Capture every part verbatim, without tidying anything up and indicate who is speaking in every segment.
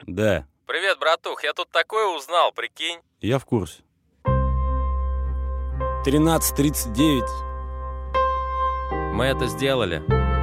Speaker 1: Да.
Speaker 2: Привет, братух, я тут такое узнал, прикинь.
Speaker 1: Я в курсе. тринадцать тридцать девять.
Speaker 2: Мы это сделали.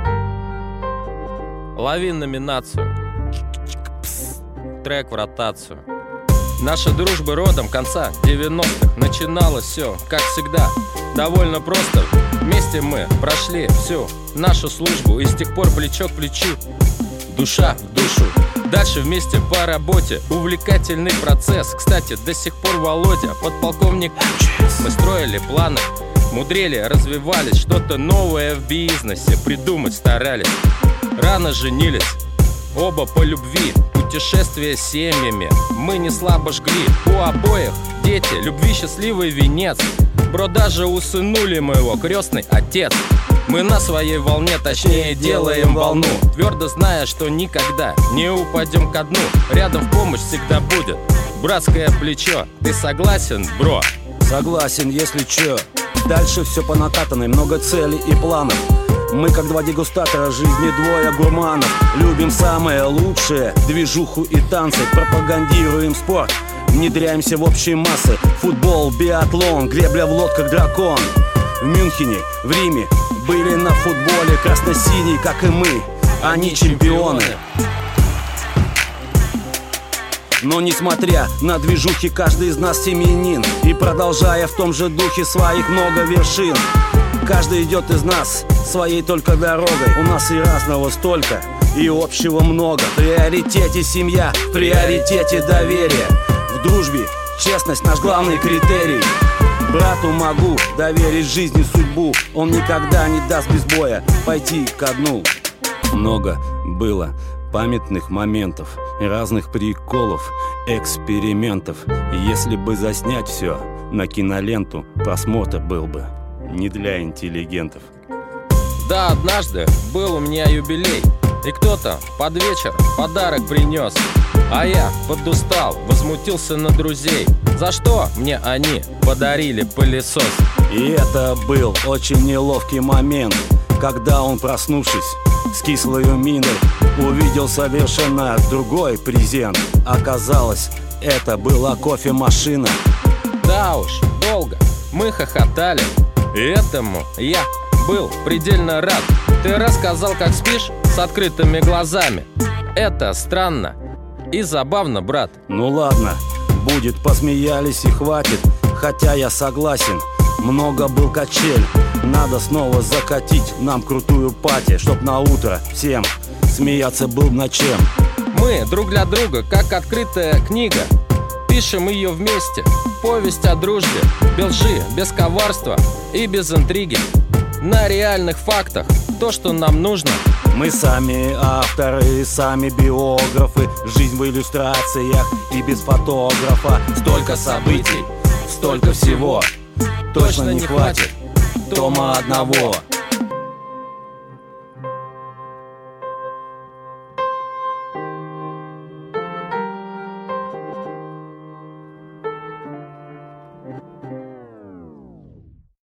Speaker 2: Лови номинацию. Трек в ротацию. Наша дружба родом конца девяностых. Начиналось все, как всегда, довольно просто. Вместе мы прошли всю нашу службу, и с тех пор плечо к плечу, душа в душу. Дальше вместе по работе, увлекательный процесс. Кстати, до сих пор Володя, подполковник. Мы строили планы, мудрели, развивались, что-то новое в бизнесе придумать старались. Рано женились, оба по любви, путешествия с семьями мы не слабо жгли. У обоих дети, любви счастливый венец. Бро, даже усынули моего крестный отец. Мы на своей волне, точнее делаем волну, твердо зная, что никогда не упадем ко дну. Рядом в помощь всегда будет братское плечо. Ты согласен, бро?
Speaker 1: Согласен, если чё. Дальше все по накатанной, много целей и планов. Мы как два дегустатора жизни, двое гурманов. Любим самое лучшее, движуху и танцы. Пропагандируем спорт, внедряемся в общие массы. Футбол, биатлон, гребля в лодках дракон. В Мюнхене, в Риме были на футболе красно-синий, как и мы. Они чемпионы. Но несмотря на движухи, каждый из нас семьянин. И продолжая в том же духе, своих много вершин. Каждый идет из нас своей только дорогой. У нас и разного столько, и общего много. В приоритете семья, в приоритете доверие. В дружбе честность наш главный критерий. Брату могу доверить жизни судьбу. Он никогда не даст без боя пойти ко дну. Много было памятных моментов, разных приколов, экспериментов. Если бы заснять все на киноленту, просмотр был бы не для интеллигентов.
Speaker 2: Да, однажды был у меня юбилей, и кто-то под вечер подарок принес. А я подустал, возмутился на друзей. За что мне они подарили пылесос?
Speaker 1: И это был очень неловкий момент, когда он, проснувшись с кислою миной, увидел совершенно другой презент. Оказалось, это была кофемашина.
Speaker 2: Да уж, долго мы хохотали, и этому я был предельно рад. Ты рассказал, как спишь с открытыми глазами. Это странно и забавно, брат.
Speaker 1: Ну ладно, будет, посмеялись и хватит. Хотя я согласен, много был качель. Надо снова закатить нам крутую пати, чтоб на утро всем смеяться был над чем.
Speaker 2: Мы друг для друга, как открытая книга. Пишем ее вместе, повесть о дружбе. Без лжи, без коварства и без интриги. На реальных фактах то, что нам нужно.
Speaker 1: Мы сами авторы, сами биографы. Жизнь в иллюстрациях и без фотографа. Столько событий, столько всего, точно не хватит тома одного.